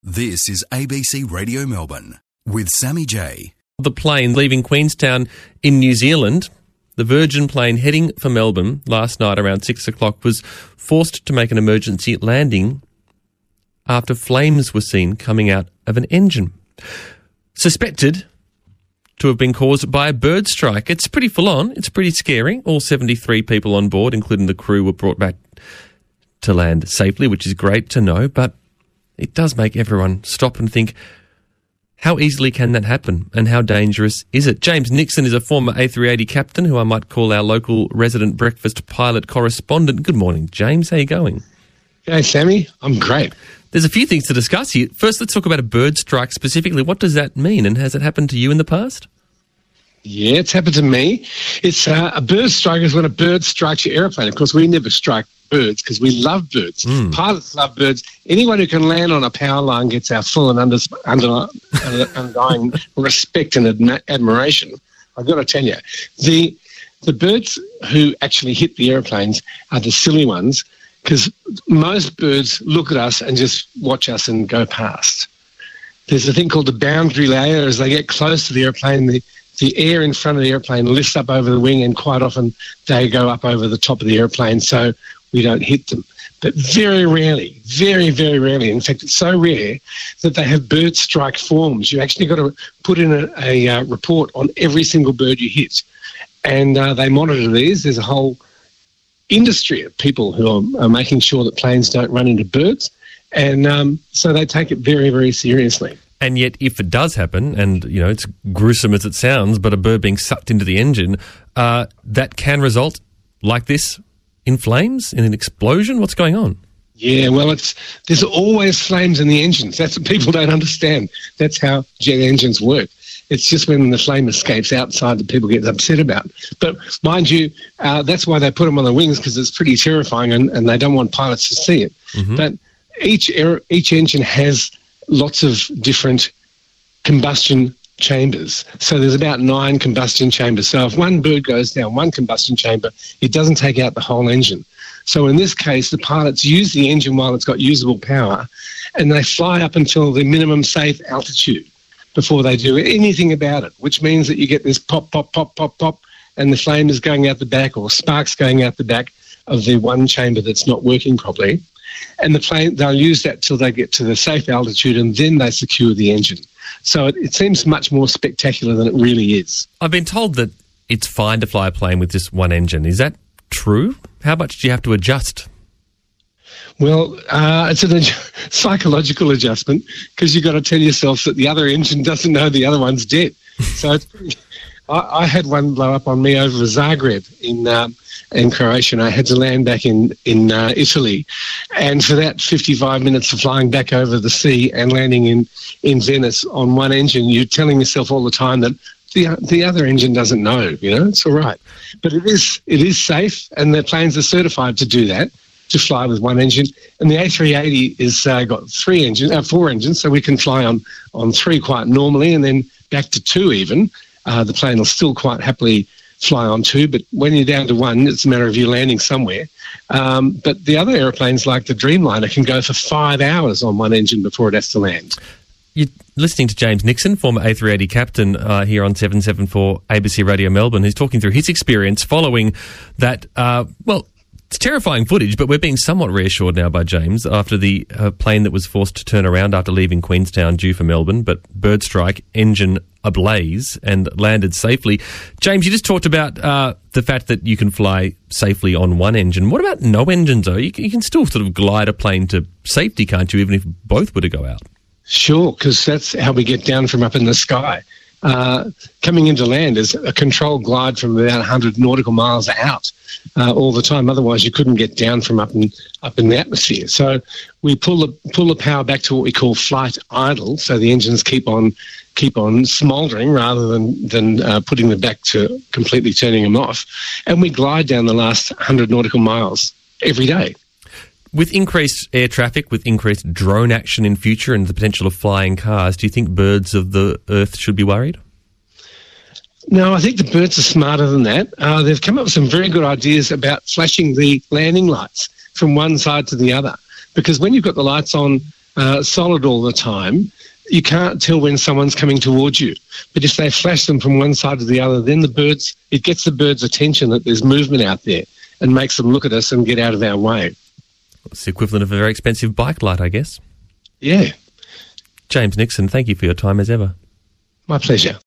This is ABC Radio Melbourne with Sammy J. The plane leaving Queenstown in New Zealand, the Virgin plane heading for Melbourne last night around 6 o'clock, was forced to make an emergency landing after flames were seen coming out of an engine. Suspected to have been caused by a bird strike. It's pretty full on. It's pretty scary. All 73 people on board, including the crew, were brought back to land safely, which is great to know, but it does make everyone stop and think, how easily can that happen and how dangerous is it? James Nixon is a former A380 captain who I might call our local resident breakfast pilot correspondent. Good morning, James. How are you going? Hey, Sammy. I'm great. There's a few things to discuss here. First, let's talk about a bird strike specifically. What does that mean, and has it happened to you in the past? Yeah, it's happened to me. It's a bird strike is when a bird strikes your aeroplane. Of course, we never strike birds because we love birds. Pilots love birds. Anyone who can land on a power line gets our full and undying respect and admiration. I've got to tell you, the birds who actually hit the aeroplanes are the silly ones, because most birds look at us and just watch us and go past. There's a thing called the boundary layer. As they get close to the airplane, the air in front of the airplane lifts up over the wing, and quite often they go up over the top of the airplane so we don't hit them. But very rarely, very, very rarely, in fact, it's so rare that they have bird strike forms. You actually got to put in a report on every single bird you hit. And they monitor these. There's a whole industry of people who are making sure that planes don't run into birds. And so they take it very, very seriously. And yet, if it does happen, and, you know, it's gruesome as it sounds, but a bird being sucked into the engine, that can result like this in flames, in an explosion? What's going on? Yeah, well, there's always flames in the engines. That's what people don't understand. That's how jet engines work. It's just when the flame escapes outside that people get upset about. But mind you, that's why they put them on the wings, because it's pretty terrifying, and they don't want pilots to see it. Mm-hmm. But each engine has lots of different combustion chambers. So there's about 9 combustion chambers. So if one bird goes down one combustion chamber, it doesn't take out the whole engine. So in this case, the pilots use the engine while it's got usable power, and they fly up until the minimum safe altitude before they do anything about it, which means that you get this pop, pop, pop, pop, pop, and the flame is going out the back, or sparks going out the back of the one chamber that's not working properly. And the plane, they'll use that till they get to the safe altitude, and then they secure the engine. So it seems much more spectacular than it really is. I've been told that it's fine to fly a plane with just one engine. Is that true? How much do you have to adjust? Well, it's a psychological adjustment, because you've got to tell yourself that the other engine doesn't know the other one's dead. So it's pretty, I had one blow up on me over Zagreb in Croatia, and I had to land back in Italy. And for that 55 minutes of flying back over the sea and landing in Venice on one engine, you're telling yourself all the time that the other engine doesn't know, you know, it's all right. But it is safe, and the planes are certified to do that, to fly with one engine. And the A380 is got 4 engines, so we can fly on 3 quite normally, and then back to 2 even. The plane will still quite happily fly on 2, but when you're down to 1, it's a matter of you landing somewhere. But the other airplanes, like the Dreamliner, can go for 5 hours on one engine before it has to land. You're listening to James Nixon, former A380 captain, here on 774 ABC Radio Melbourne, who's talking through his experience following that, it's terrifying footage, but we're being somewhat reassured now by James after the plane that was forced to turn around after leaving Queenstown due for Melbourne, but bird strike, engine ablaze, and landed safely. James, you just talked about the fact that you can fly safely on one engine. What about no engines, though? You can still sort of glide a plane to safety, can't you, even if both were to go out? Sure, because that's how we get down from up in the sky. Coming into land is a controlled glide from about 100 nautical miles out all the time. Otherwise, you couldn't get down from up in the atmosphere. So we pull the power back to what we call flight idle, so the engines keep on smouldering rather than putting them back to completely turning them off. And we glide down the last 100 nautical miles every day. With increased air traffic, with increased drone action in future and the potential of flying cars, do you think birds of the earth should be worried? No, I think the birds are smarter than that. They've come up with some very good ideas about flashing the landing lights from one side to the other. Because when you've got the lights on solid all the time, you can't tell when someone's coming towards you. But if they flash them from one side to the other, then it gets the bird's attention that there's movement out there and makes them look at us and get out of our way. It's the equivalent of a very expensive bike light, I guess. Yeah. James Nixon, thank you for your time as ever. My pleasure.